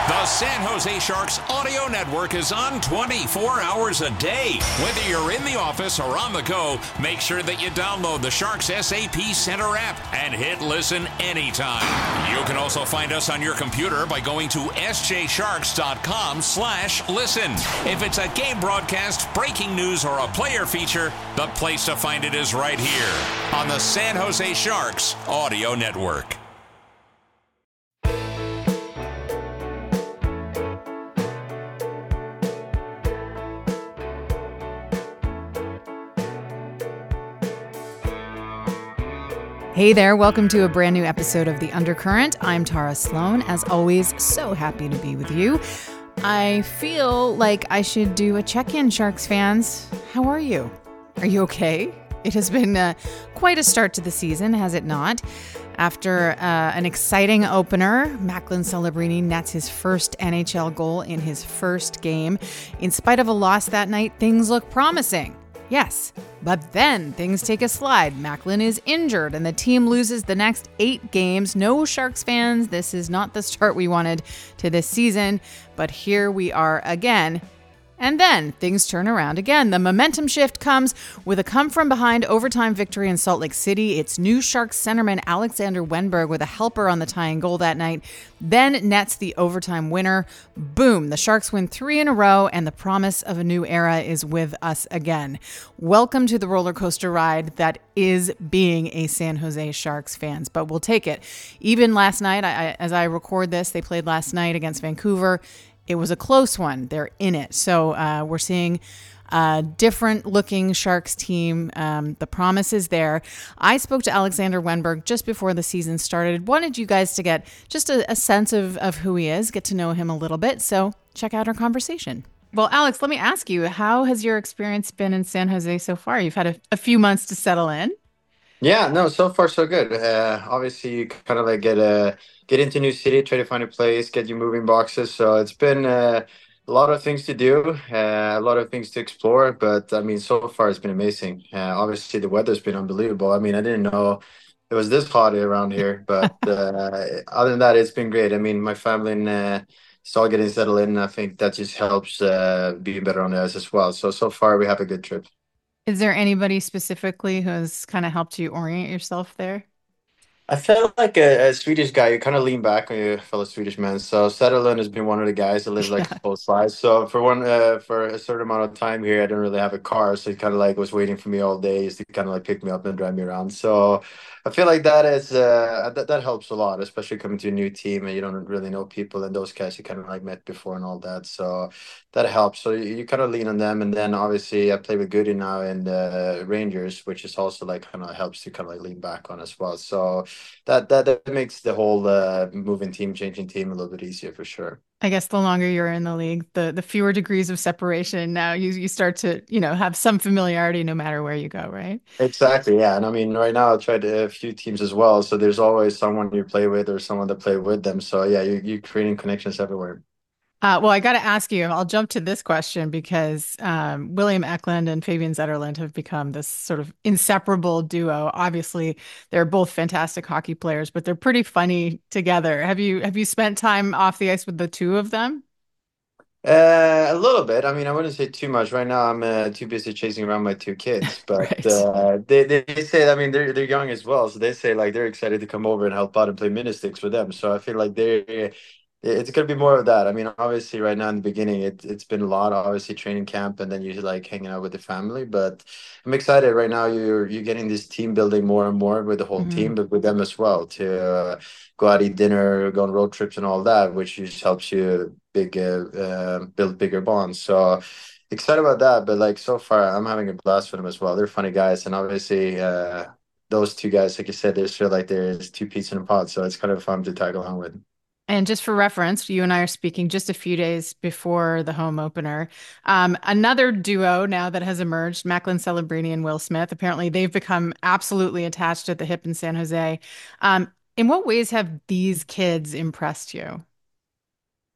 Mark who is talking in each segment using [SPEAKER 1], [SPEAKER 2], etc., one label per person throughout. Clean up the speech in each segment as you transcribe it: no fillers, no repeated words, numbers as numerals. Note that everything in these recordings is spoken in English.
[SPEAKER 1] The San Jose Sharks audio network is on 24 hours a day. Whether you're in the office or on the go, make sure that you download the Sharks SAP Center app and hit listen anytime. You can also find us on your computer by going to sjsharks.com/listen. If it's a game broadcast, breaking news, or a player feature, the place to find it is right here on the San Jose Sharks audio network.
[SPEAKER 2] Hey there, welcome to a brand new episode of The Undercurrent. I'm Tara Sloan. As always, so happy to be with you. I feel like I should do a check-in, Sharks fans. How are you? Are you okay? It has been quite a start to the season, has it not? After an exciting opener, Macklin Celebrini nets his first NHL goal in his first game. In spite of a loss that night, things look promising. Yes, but then things take a slide. Macklin is injured and the team loses the next 8 games. No, Sharks fans, this is not the start we wanted to this season, but here we are again. And then things turn around again. The momentum shift comes with a come-from-behind overtime victory in Salt Lake City. It's new Sharks centerman Alexander Wennberg with a helper on the tying goal that night, then nets the overtime winner. Boom, the Sharks win 3 in a row, and the promise of a new era is with us again. Welcome to the roller coaster ride that is being a San Jose Sharks fans, but we'll take it. Even last night, as I record this, they played last night against Vancouver. It was a close one. They're in it. So we're seeing a different looking Sharks team. The promise is there. I spoke to Alexander Wennberg just before the season started. Wanted you guys to get just a sense of who he is, get to know him a little bit. So check out our conversation. Well, Alex, let me ask you, how has your experience been in San Jose so far? You've had a few months to settle in.
[SPEAKER 3] Yeah, no, so far so good. Obviously, you kind of like get into new city, try to find a place, get your moving boxes. So it's been a lot of things to do, a lot of things to explore. But I mean, so far it's been amazing. Obviously, the weather's been unbelievable. I mean, I didn't know it was this hot around here, but other than that, it's been great. I mean, my family and it's all getting settled in. I think that just helps being better on the ice as well. So far we have a good trip.
[SPEAKER 2] Is there anybody specifically who has kind of helped you orient yourself there?
[SPEAKER 3] I felt like a Swedish guy. You kind of lean back on your fellow Swedish man. So Sutherland has been one of the guys that lives like
[SPEAKER 2] Yeah.
[SPEAKER 3] close by. So for a certain amount of time here, I didn't really have a car, so he kind of like was waiting for me all day just to kind of like pick me up and drive me around. So I feel like that is that helps a lot, especially coming to a new team and you don't really know people and those guys you kind of like met before and all that. So that helps. So you kind of lean on them, and then obviously I play with Goody now in the Rangers, which is also like kind of helps to kind of like lean back on as well. So that makes the whole moving team, changing team a little bit easier for sure.
[SPEAKER 2] I guess the longer you're in the league, the fewer degrees of separation. Now you start to, have some familiarity no matter where you go, right?
[SPEAKER 3] Exactly, yeah. And I mean, right now I tried a few teams as well, so there's always someone you play with or someone that play with them. So yeah, you're creating connections everywhere.
[SPEAKER 2] Well, I got to ask you, I'll jump to this question because William Eklund and Fabian Zetterlund have become this sort of inseparable duo. Obviously, they're both fantastic hockey players, but they're pretty funny together. Have you spent time off the ice with the two of them?
[SPEAKER 3] A little bit. I mean, I wouldn't say too much. Right now, I'm too busy chasing around my 2 kids. But
[SPEAKER 2] Right.
[SPEAKER 3] they say, I mean, they're young as well, so they say like they're excited to come over and help out and play mini sticks with them. So I feel like it's gonna be more of that. I mean, obviously, right now in the beginning, it's been a lot, obviously training camp, and then you like hanging out with the family. But I'm excited right now. You're getting this team building more and more with the whole
[SPEAKER 2] Mhm.
[SPEAKER 3] team, but with them as well to go out eat dinner, go on road trips, and all that, which just helps you build bigger bonds. So excited about that. But like so far, I'm having a blast with them as well. They're funny guys, and obviously. Those two guys, like you said, they're sort of like there's two peas in a pod, so it's kind of fun to tag along with.
[SPEAKER 2] And just for reference, you and I are speaking just a few days before the home opener. Another duo now that has emerged, Macklin Celebrini and Will Smith. Apparently, they've become absolutely attached at the hip in San Jose. In what ways have these kids impressed you?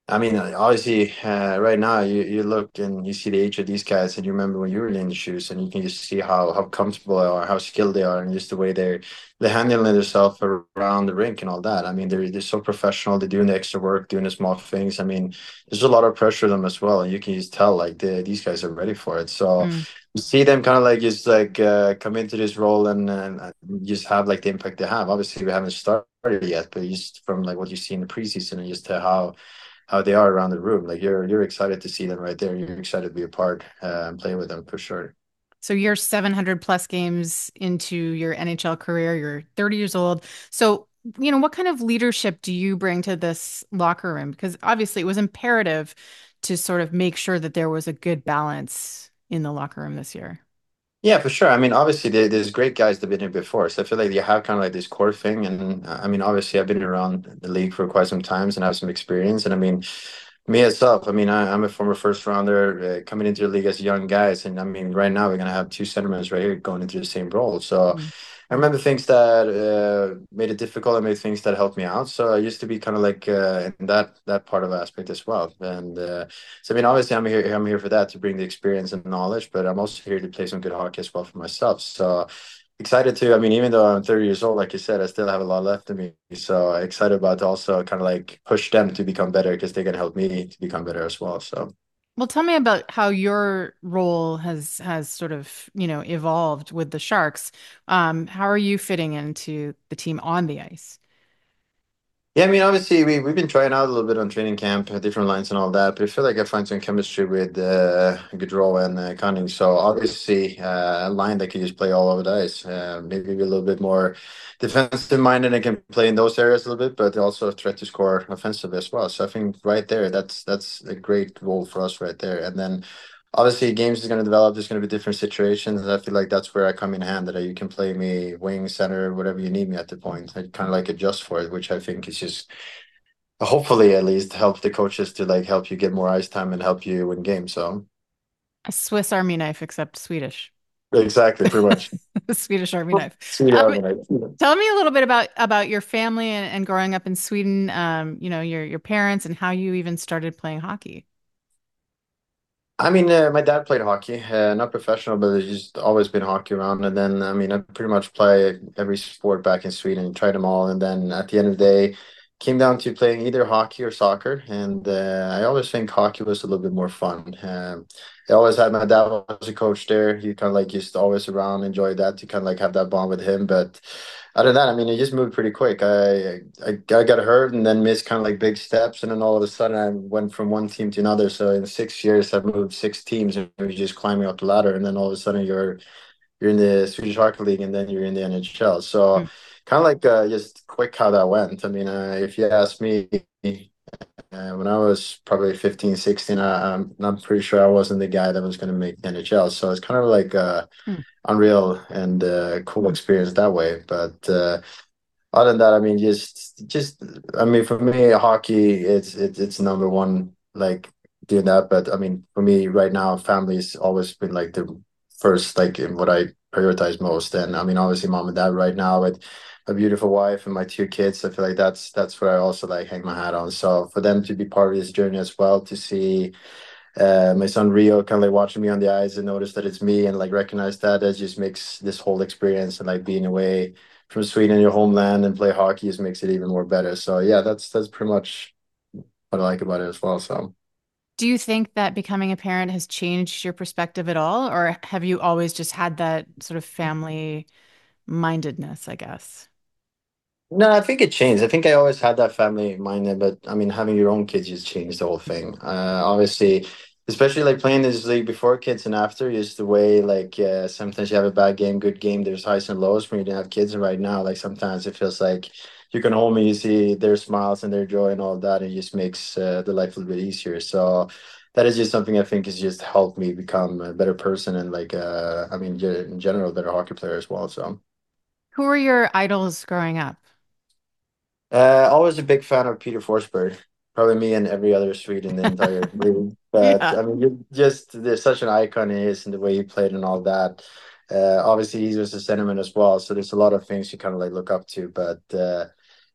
[SPEAKER 3] I mean, obviously, right now you look and you see the age of these guys, and you remember when you were in the shoes, and you can just see how comfortable they are, how skilled they are, and just the way they're handling themselves around the rink and all that. I mean, they're so professional. They're doing the extra work, doing the small things. I mean, there's a lot of pressure on them as well, and you can just tell like these guys are ready for it. So
[SPEAKER 2] Mm.
[SPEAKER 3] you see them kind of like just like come into this role and just have like the impact they have. Obviously, we haven't started yet, but just from like what you see in the preseason and just to how they are around the room. Like you're excited to see them right there. You're excited to be a part and play with them for sure.
[SPEAKER 2] So you're 700 plus games into your NHL career. You're 30 years old. So, what kind of leadership do you bring to this locker room? Because obviously it was imperative to sort of make sure that there was a good balance in the locker room this year.
[SPEAKER 3] Yeah, for sure. I mean, obviously, there's great guys that have been here before. So I feel like you have kind of like this core thing. And I mean, obviously, I've been around the league for quite some times and have some experience. And I mean, me itself, I mean, I'm a former first rounder coming into the league as young guys. And I mean, right now, we're going to have two centermen right here going into the same role. So
[SPEAKER 2] Mm.
[SPEAKER 3] I remember things that made it difficult and made things that helped me out. So I used to be kind of like in that part of aspect as well. And so I mean, obviously, I'm here for that to bring the experience and knowledge, but I'm also here to play some good hockey as well for myself. So excited to. I mean, even though I'm 30 years old, like you said, I still have a lot left in me. So excited about to also kind of like push them to become better because they can help me to become better as well. So.
[SPEAKER 2] Well, tell me about how your role has sort of, evolved with the Sharks. How are you fitting into the team on the ice?
[SPEAKER 3] Yeah, I mean, obviously, we've been trying out a little bit on training camp, different lines and all that, but I feel like I find some chemistry with Gaudreau and Cunning. So obviously, a line that can just play all over the ice. Maybe be a little bit more defensive minded and can play in those areas a little bit, but also a threat to score offensively as well. So I think right there, that's a great role for us right there. And then obviously games is going to develop. There's going to be different situations, and I feel like that's where I come in hand. That you can play me wing, center, whatever you need me at the point. I kind of like adjust for it, which I think is just hopefully at least help the coaches to like help you get more ice time and help you win games. So
[SPEAKER 2] A Swiss Army knife, except Swedish.
[SPEAKER 3] exactly, pretty much.
[SPEAKER 2] The Swedish Army knife.
[SPEAKER 3] Sweet
[SPEAKER 2] But
[SPEAKER 3] argument.
[SPEAKER 2] tell me a little bit about your family and growing up in Sweden. Your parents and how you even started playing hockey.
[SPEAKER 3] I mean, my dad played hockey, not professional, but there's just always been hockey around. And then, I mean, I pretty much play every sport back in Sweden, tried them all. And then at the end of the day, came down to playing either hockey or soccer. And I always think hockey was a little bit more fun. I always had my dad was a coach there. He kind of like used to always around, enjoy that to kind of like have that bond with him. But other than that, I mean, it just moved pretty quick. I got hurt and then missed kind of like big steps, and then all of a sudden I went from one team to another. So in 6 years, I've moved six teams, and you're just climbing up the ladder, and then all of a sudden you're in the Swedish Hockey League, and then you're in the NHL. So
[SPEAKER 2] Mm.
[SPEAKER 3] kind of like just quick how that went. I mean, if you ask me. When I was probably 15, 16, I'm pretty sure I wasn't the guy that was going to make the NHL. So it's kind of like
[SPEAKER 2] Mm.
[SPEAKER 3] unreal and cool experience that way. But other than that, I mean, I mean, for me, hockey, it's number one, like doing that. But I mean, for me, right now, family's always been like the first, like in what I prioritize most. And I mean, obviously, mom and dad right now with a beautiful wife and my two kids, I feel like that's where I also like hang my hat on. So for them to be part of this journey as well, to see my son Rio kind of like watching me on the eyes and notice that it's me and like recognize that just makes this whole experience and like being away from Sweden, your homeland, and play hockey just makes it even more better. So yeah, that's pretty much what I like about it as well. So
[SPEAKER 2] Do you think that becoming a parent has changed your perspective at all, or have you always just had that sort of family mindedness, I guess?
[SPEAKER 3] no, I think it changed. I think I always had that family minded, but I mean, having your own kids just changed the whole thing. Obviously, especially like playing this league before kids and after is the way like sometimes you have a bad game, good game. There's highs and lows when you didn't have kids, and right now, like sometimes it feels like you can hold me, you see their smiles and their joy and all that, and it just makes the life a little bit easier. So that is just something I think has just helped me become a better person and like I mean, in general, a better hockey player as well. So.
[SPEAKER 2] Who were your idols growing up?
[SPEAKER 3] Always a big fan of Peter Forsberg. Probably me and every other Swede in the entire league. But
[SPEAKER 2] Yeah.
[SPEAKER 3] I mean, just there's such an icon he is and the way he played and all that. Obviously, he was a sentiment as well. So there's a lot of things you kind of like look up to. But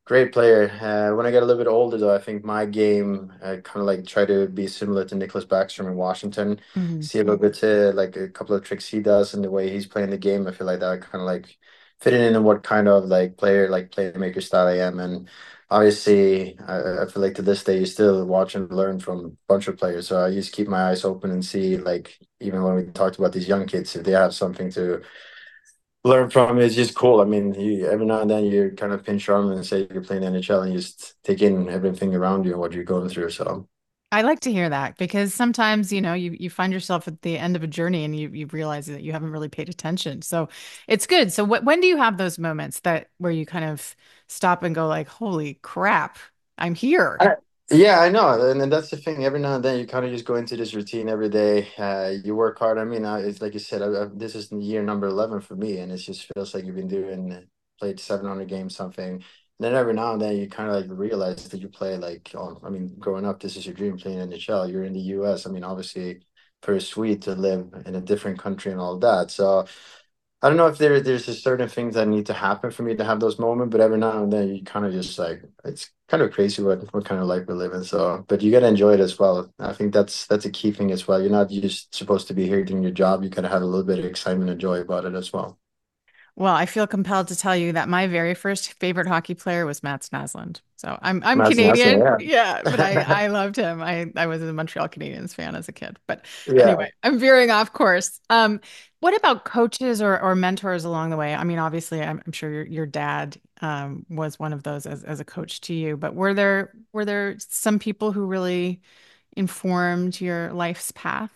[SPEAKER 3] Great player. When I got a little bit older, though, I think my game kind of like try to be similar to Nicholas Backstrom in Washington.
[SPEAKER 2] Mhm.
[SPEAKER 3] See a little bit to like a couple of tricks he does and the way he's playing the game. I feel like that kind of like fitting in what kind of like player, like playmaker style I am. And obviously, I feel like to this day, you still watch and learn from a bunch of players. So I just keep my eyes open and see like even when we talked about these young kids, if they have something to learn from is just cool. I mean, every now and then you kind of pinch your arm and say you're playing NHL and you just take in everything around you and what you're going through. So
[SPEAKER 2] I like to hear that because sometimes, you find yourself at the end of a journey and you realize that you haven't really paid attention. So it's good. So when do you have those moments that where you kind of stop and go like, holy crap, I'm here?
[SPEAKER 3] I, yeah, I know, and then that's the thing. Every now and then you kind of just go into this routine every day. You work hard. I mean, it's like you said. This is year number 11 for me, and it just feels like you've been doing played 700 games something. And then every now and then you kind of like realize that you play like, oh, I mean, growing up, this is your dream playing NHL. You're in the US. I mean, obviously, pretty sweet to live in a different country and all that. So I don't know if there's just certain things that need to happen for me to have those moments, but every now and then you kind of just like it's kind of crazy what kind of life we live in. So, but you gotta enjoy it as well. I think that's a key thing as well. You're not just supposed to be here doing your job. You gotta have a little bit of excitement and joy about it as well.
[SPEAKER 2] Well, I feel compelled to tell you that my very first favorite hockey player was Mats Naslund. So I'm
[SPEAKER 3] That's awesome.
[SPEAKER 2] Canadian,
[SPEAKER 3] Yeah.
[SPEAKER 2] yeah, but I loved him. I was a Montreal Canadiens fan as a kid. But
[SPEAKER 3] Yeah.
[SPEAKER 2] anyway, I'm veering off course. What about coaches or mentors along the way? I mean, obviously, I'm sure your dad was one of those as a coach to you. But were there some people who really informed your life's path?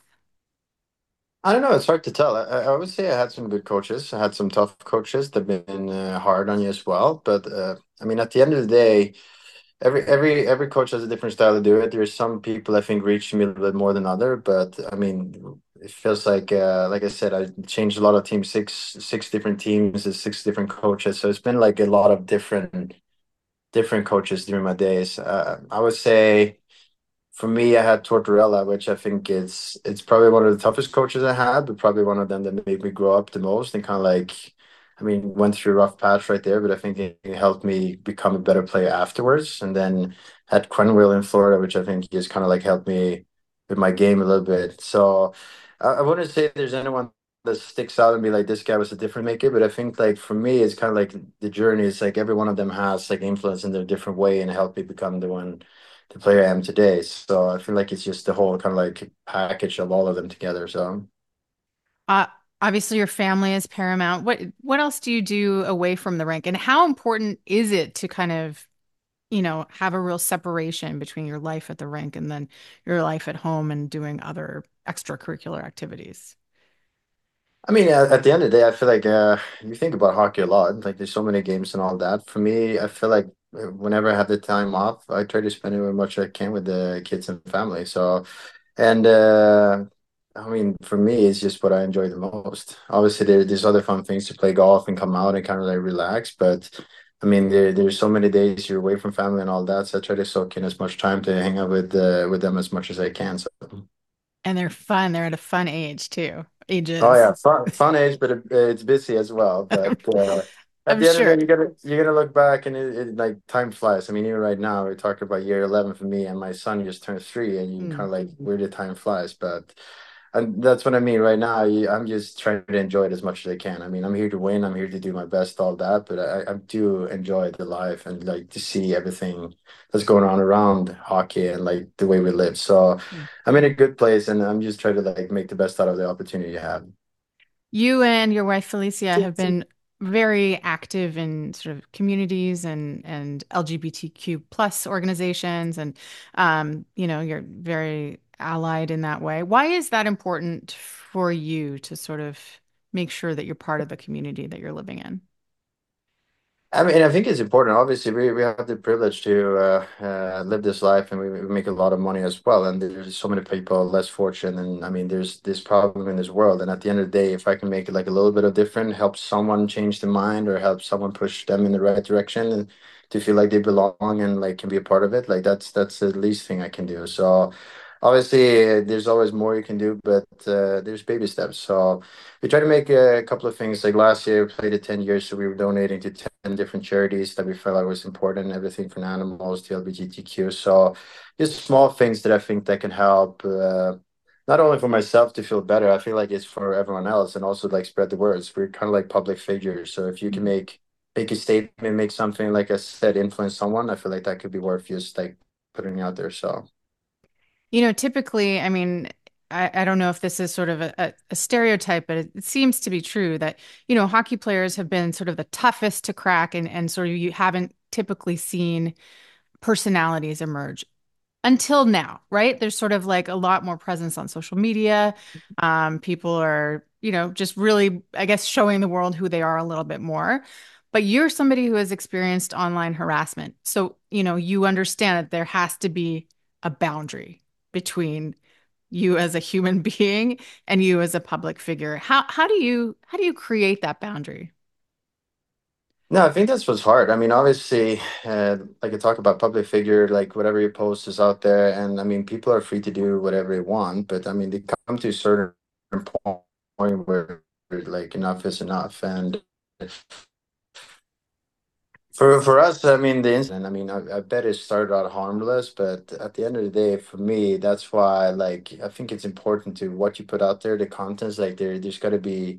[SPEAKER 3] I don't know. It's hard to tell. I would say I had some good coaches. I had some tough coaches that have been hard on you as well. But I mean, at the end of the day, every coach has a different style to do it. There's some people I think reach me a little bit more than other, but I mean, it feels like I said, I changed a lot of teams, six different teams, six different coaches. So it's been like a lot of different coaches during my days. I would say. For me, I had Tortorella, which I think it's probably one of the toughest coaches I had, but probably one of them that made me grow up the most and kind of like, I mean, went through a rough patch right there, but I think it helped me become a better player afterwards. And then had Quenneville in Florida, which I think has kind of like helped me with my game a little bit. So I wouldn't say there's anyone that sticks out and be like, this guy was a different maker, but I think like for me, it's kind of like the journey. It's like every one of them has like influence in their different way and helped me become the player I am today. So I feel like it's just the whole kind of like package of all of them together. So
[SPEAKER 2] Uh, Obviously, your family is paramount. What else do you do away from the rink? And how important is it to kind of, have a real separation between your life at the rink and then your life at home and doing other extracurricular activities?
[SPEAKER 3] I mean, at the end of the day, I feel like you think about hockey a lot. Like there's so many games and all that. For me, I feel like whenever I have the time off, I try to spend it as much as I can with the kids and family. So, and I mean, for me, it's just what I enjoy the most. Obviously, there's other fun things to play golf and come out and kind of like relax. But I mean, there's so many days you're away from family and all that. So I try to soak in as much time to hang out with them as much as I can. So.
[SPEAKER 2] And they're fun. They're at a fun age too.
[SPEAKER 3] Oh
[SPEAKER 2] Ages.
[SPEAKER 3] yeah, fun age, but it's busy as well. But at
[SPEAKER 2] I'm
[SPEAKER 3] the end of the
[SPEAKER 2] sure.
[SPEAKER 3] day, you're gonna look back and like time flies. I mean, even right now, we're talking about year 11 for me, and my son just turned 3, and you kind
[SPEAKER 2] Mm.
[SPEAKER 3] of like where the time flies. But and that's what I mean right now. I'm just trying to enjoy it as much as I can. I mean, I'm here to win. I'm here to do my best, all that. But I do enjoy the life and like to see everything that's going on around hockey and like the way we live. So I'm in a good place, and I'm just trying to like make the best out of the opportunity I have.
[SPEAKER 2] You and your wife Felicia have been very active in sort of communities and LGBTQ plus organizations, and you're very allied in that way. Why is that important for you to sort of make sure that you're part of the community that you're living in?
[SPEAKER 3] I mean, I think it's important. Obviously, we have the privilege to live this life, and we make a lot of money as well. And there's so many people less fortunate, and I mean, there's this problem in this world. And at the end of the day, if I can make it like a little bit of different, help someone change their mind, or help someone push them in the right direction, and to feel like they belong and like can be a part of it, like that's the least thing I can do. So. obviously there's always more you can do, but there's baby steps. So we try to make a couple of things. Like last year, we played it 10 years, so we were donating to 10 different charities that we felt like was important, everything from animals to LGBTQ. So just small things that I think that can help. Not only for myself to feel better, I feel like it's for everyone else and also like spread the words. We're kind of like public figures. So if you can make a statement, make something, like I said, influence someone, I feel like that could be worth just like putting out there. So
[SPEAKER 2] Typically, I mean, I don't know if this is sort of a stereotype, but it seems to be true that, hockey players have been sort of the toughest to crack and sort of you haven't typically seen personalities emerge until now, right? There's sort of like a lot more presence on social media. People are, just really, I guess, showing the world who they are a little bit more. But you're somebody who has experienced online harassment. So, you understand that there has to be a boundary between you as a human being and you as a public figure. How do you create that boundary?
[SPEAKER 3] no, I think that's what's hard. I mean, obviously, like I talk about public figure, like whatever you post is out there, and I mean, people are free to do whatever they want, but I mean, they come to a certain point where like enough is enough, and for us, I mean, the incident, I mean, I bet it started out harmless, but at the end of the day, for me, that's why, like, I think it's important to what you put out there, the contents, like there's got to be.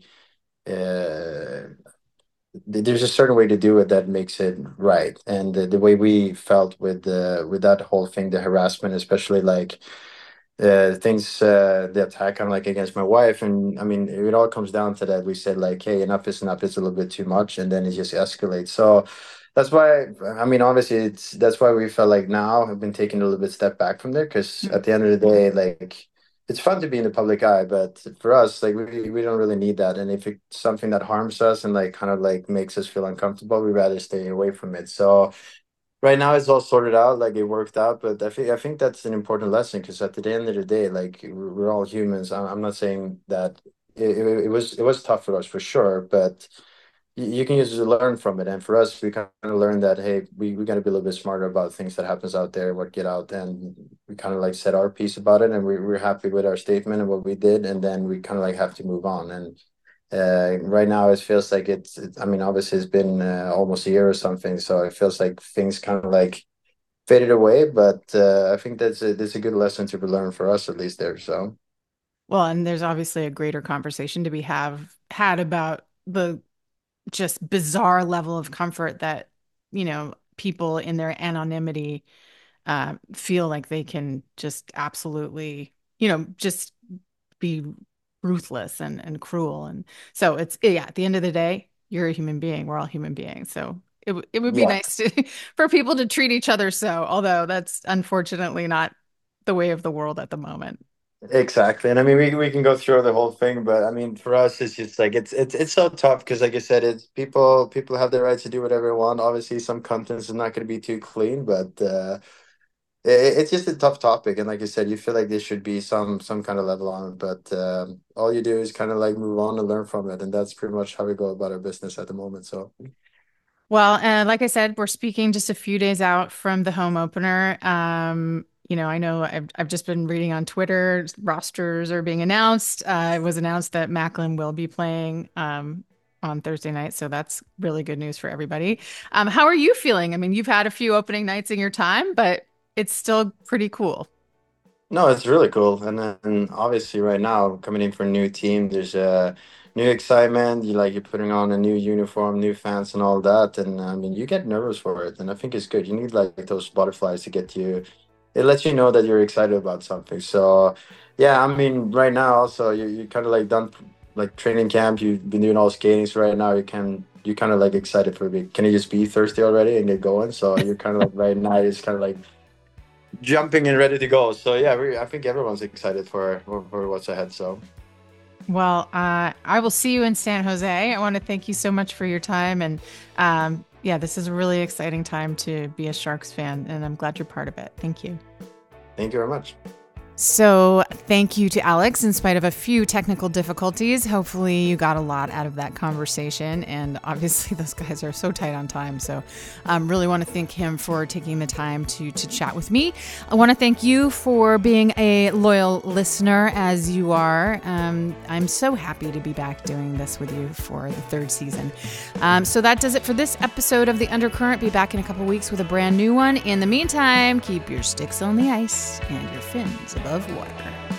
[SPEAKER 3] Uh, there's a certain way to do it that makes it right, and the way we felt with that whole thing, the harassment, especially like things, the attack kind of like against my wife, and I mean it all comes down to that. We said like, hey, enough is enough, it's a little bit too much, and then it just escalates. So that's why, I mean, obviously that's why we felt like now I've been taking a little bit step back from there, because at the end of the day, like it's fun to be in the public eye, but for us, like we don't really need that. And if it's something that harms us and like kind of like makes us feel uncomfortable, we'd rather stay away from it. So right now it's all sorted out, like it worked out. But I think that's an important lesson, because at the end of the day, like we're all humans. I'm not saying that it was tough for us for sure, but you can usually learn from it. And for us, we kind of learned that, hey, we got to be a little bit smarter about things that happens out there, what get out, and we kind of like said our piece about it, and we're happy with our statement and what we did, and then we kind of like have to move on. And right now it feels like I mean, obviously it's been almost a year or something, so it feels like things kind of like faded away, but I think that's a good lesson to be learned for us, at least there. So
[SPEAKER 2] Well, and there's obviously a greater conversation to be have had about the just bizarre level of comfort that, people in their anonymity feel like they can just absolutely, just be ruthless and cruel. And so it's, yeah, at the end of the day, you're a human being. We're all human beings. So it would be
[SPEAKER 3] yeah.
[SPEAKER 2] nice to for people to treat each other so, although that's unfortunately not the way of the world at the moment.
[SPEAKER 3] Exactly. And I mean we can go through the whole thing, but I mean for us it's just like it's so tough, because like I said, it's people have the right to do whatever they want. Obviously some contents is not going to be too clean, but it's just a tough topic, and like I said, you feel like there should be some kind of level on it, but all you do is kind of like move on and learn from it, and that's pretty much how we go about our business at the moment. So
[SPEAKER 2] Well, and like I said, we're speaking just a few days out from the home opener. I know I've just been reading on Twitter, rosters are being announced. It was announced that Macklin will be playing on Thursday night, so that's really good news for everybody. How are you feeling? I mean, you've had a few opening nights in your time, but it's still pretty cool.
[SPEAKER 3] no, it's really cool. And then obviously right now coming in for a new team, there's a new excitement. You're putting on a new uniform, new fans and all that. And I mean you get nervous for it. And I think it's good. You need like those butterflies to get you, it lets you know that you're excited about something. So yeah, I mean right now also you kind of like done like training camp, you've been doing all skating, so right now you kind of like excited for a bit. Can you just be thirsty already and get going? So you're kind of like right now it's kind of like jumping and ready to go. So yeah, I think everyone's excited for what's ahead. So
[SPEAKER 2] Well, I will see you in San Jose. I want to thank you so much for your time. And yeah, this is a really exciting time to be a Sharks fan, and I'm glad you're part of it. Thank you.
[SPEAKER 3] thank you very much.
[SPEAKER 2] So thank you to Alex, in spite of a few technical difficulties. Hopefully you got a lot out of that conversation. And obviously those guys are so tight on time. So I really want to thank him for taking the time to chat with me. I want to thank you for being a loyal listener as you are. I'm so happy to be back doing this with you for the third season. So that does it for this episode of The Undercurrent. Be back in a couple weeks with a brand new one. In the meantime, keep your sticks on the ice and your fins above water.